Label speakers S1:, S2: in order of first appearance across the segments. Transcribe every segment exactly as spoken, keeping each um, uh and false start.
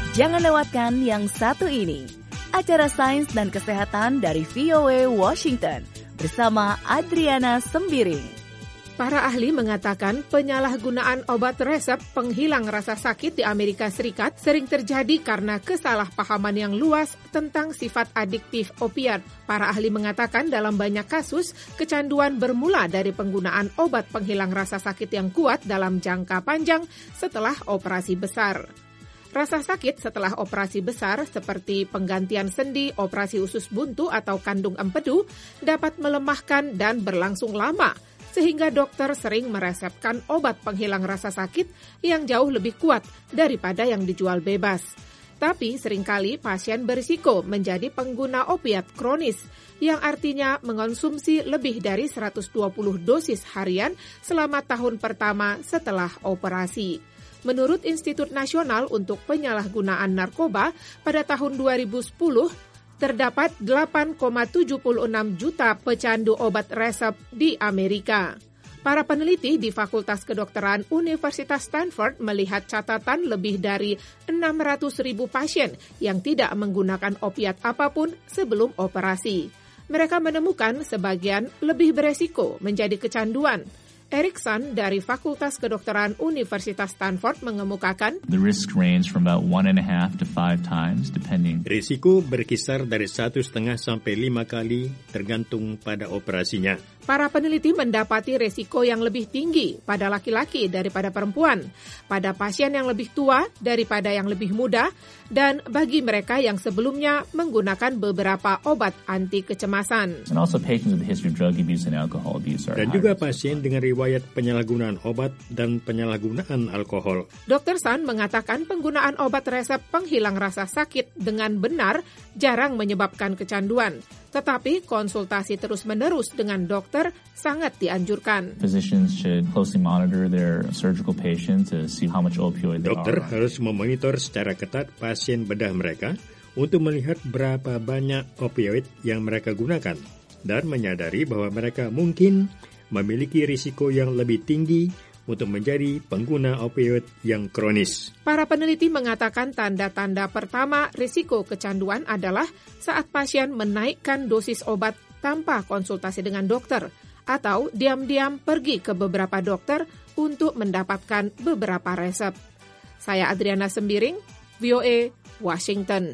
S1: Jangan lewatkan yang satu ini, acara Sains dan Kesehatan dari V O A Washington bersama Adriana Sembiring.
S2: Para ahli mengatakan penyalahgunaan obat resep penghilang rasa sakit di Amerika Serikat sering terjadi karena kesalahpahaman yang luas tentang sifat adiktif opiat. Para ahli mengatakan dalam banyak kasus, kecanduan bermula dari penggunaan obat penghilang rasa sakit yang kuat dalam jangka panjang setelah operasi besar. Rasa sakit setelah operasi besar seperti penggantian sendi, operasi usus buntu atau kandung empedu dapat melemahkan dan berlangsung lama, sehingga dokter sering meresepkan obat penghilang rasa sakit yang jauh lebih kuat daripada yang dijual bebas. Tapi seringkali pasien berisiko menjadi pengguna opiat kronis, yang artinya mengonsumsi lebih dari seratus dua puluh dosis harian selama tahun pertama setelah operasi. Menurut Institut Nasional untuk Penyalahgunaan Narkoba, pada tahun dua ribu sepuluh, terdapat delapan koma tujuh enam juta pecandu obat resep di Amerika. Para peneliti di Fakultas Kedokteran Universitas Stanford melihat catatan lebih dari enam ratus ribu pasien yang tidak menggunakan opiat apapun sebelum operasi. Mereka menemukan sebagian lebih beresiko menjadi kecanduan. Erickson dari Fakultas Kedokteran Universitas Stanford mengemukakan,
S3: The risk range from about one and a half to five times, depending.
S4: Risiko berkisar dari satu setengah sampai lima kali, tergantung pada operasinya.
S2: Para peneliti mendapati resiko yang lebih tinggi pada laki-laki daripada perempuan, pada pasien yang lebih tua daripada yang lebih muda, dan bagi mereka yang sebelumnya menggunakan beberapa obat anti kecemasan.
S3: And also patients with a history of drug abuse and alcohol abuse are
S4: Dan
S3: high
S4: juga
S3: risk.
S4: pasien dengan riwayat penyalahgunaan obat dan penyalahgunaan alkohol.
S2: dokter Sun mengatakan penggunaan obat resep penghilang rasa sakit dengan benar jarang menyebabkan kecanduan. Tetapi konsultasi terus-menerus dengan dokter sangat dianjurkan.
S3: Physicians should closely monitor their surgical patients to see how much opioid they
S4: Dokter
S3: are.
S4: harus memonitor secara ketat pasien bedah mereka untuk melihat berapa banyak opioid yang mereka gunakan dan menyadari bahwa mereka mungkin memiliki risiko yang lebih tinggi untuk menjadi pengguna opioid yang kronis.
S2: Para peneliti mengatakan tanda-tanda pertama risiko kecanduan adalah saat pasien menaikkan dosis obat tanpa konsultasi dengan dokter atau diam-diam pergi ke beberapa dokter untuk mendapatkan beberapa resep. Saya Adriana Sembiring, V O A, Washington.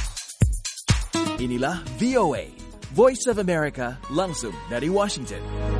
S5: Inilah V O A, Voice of America, langsung dari Washington.